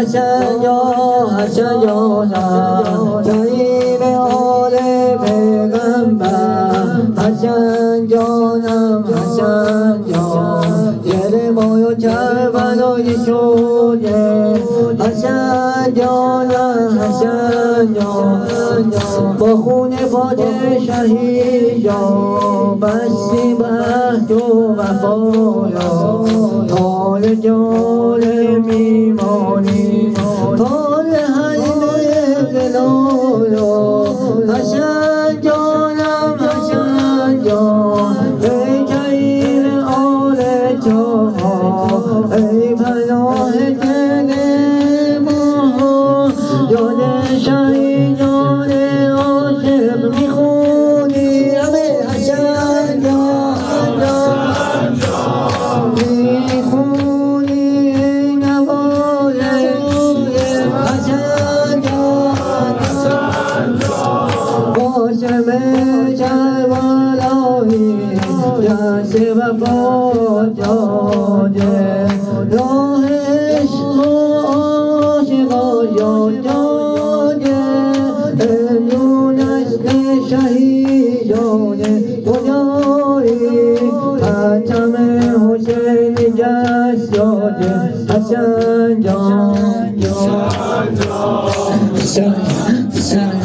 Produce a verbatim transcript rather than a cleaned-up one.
حسن یا حسن یا کریم آل پیغمبر حسن جانم حسن جان دل ما کربلای شده حسن جانم حسن جان با خون فاتح شهید جان بستی بحث و وفایا حال جان میمانی حال حلیم دلایا حسن جانم حسن جان ای کریم آل جان ای پناه دل ما جان شهید جان عاشق میخونی همه حسن جان میخونی نوای حسن جان قاسم کربلایی دست وفا جاده راه عشق و عاشقا یاد داده امرو نسل شهیدان خدایی حتم حسین جساده حسن جان حسن جان